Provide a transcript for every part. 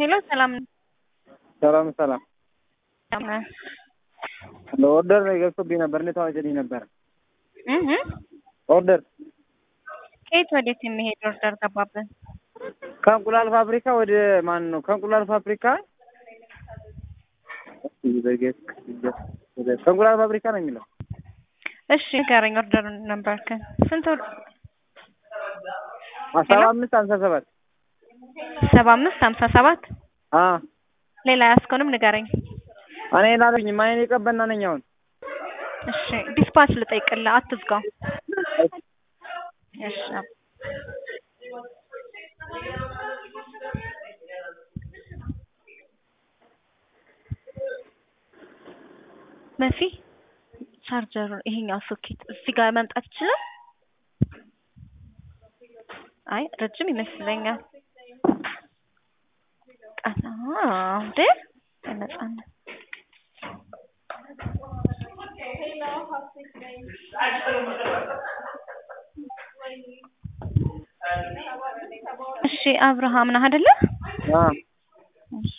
ሄሎ ሰላም ሰላም ሰላም ሰላም ኦርደር ገብቶብኝ ነበር እንዴት ታወጪልኝ ነበር ኦርደር ከየት ወዴት የሚሄድ ኦርደር ገባብን? ከእንቁላል ፋብሪካ ወደ ማን ነው? ከእንቁላል ፋብሪካ ከእንቁላል ፋብሪካ ነው የሚለው። እሺ ንገረኝ ኦርደር ነበርክ ስንት? 7557 7557 ሌላ ያስከውንም ንገረኝ። እኔ ላልኝ ማይኔ ቀበና ነኝ አሁን። እሺ ዲስፓች ልጠይቅልህ አትዝጋው። እሺ መሲ ቻርጀሩ ይሄኛው ሶኬት እዚህ ጋር መምጣት ይችላል? አይ ረጅም ይመስለኛል። እንዴ ነፃነት እሺ አብርሃም ነህ አይደለ? እሺ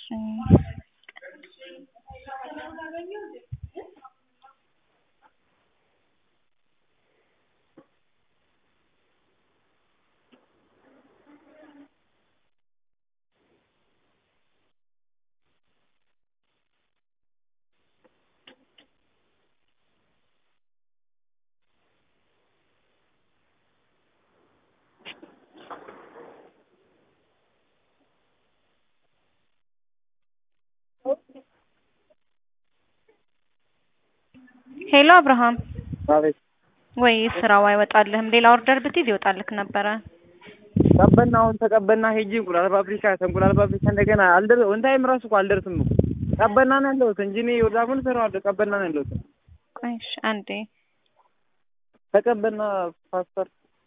ሄሎ አብርሃም አቤት። ወይ ስራው አይወጣልህም? ሌላ ኦርደር ብትይዝ ይወጣልክ ነበረ። ቀበና አሁን ተቀበና ሄጂ እንቁላል ፋብሪካ እንቁላል ፋብሪካ እንደገና ኦን ታይም ራሱ እኮ አልደርስም እኮ ቀበና ነው ያለሁት እንጂ እኔ ወዳሁን ሰራው ቀበና ነው ያለሁት። እሺ አንዴ ተቀበና ፓስተር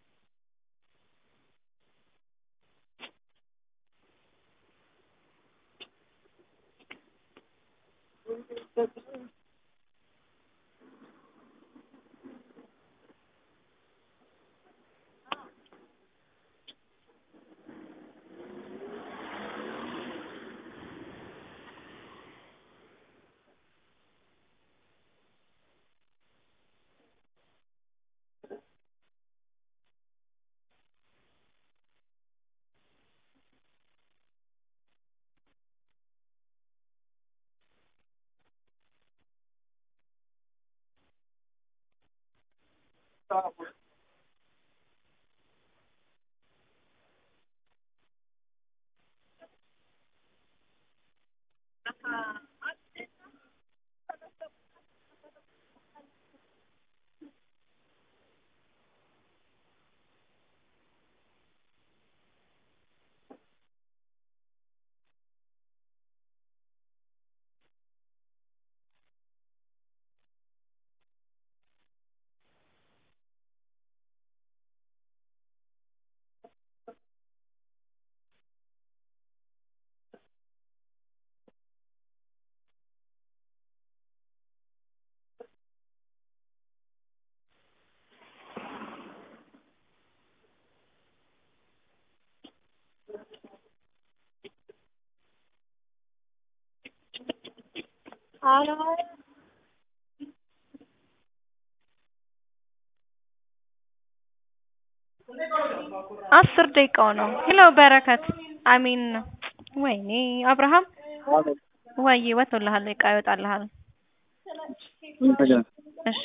አስር ደቂቃው ነው። ሄሎ በረከት አሚን ወይኔ አብርሃም ወይ ወጥቶልሃል እቃ ይወጣልሃል። እሺ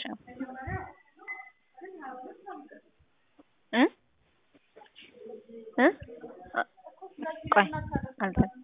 ቆይ አልተ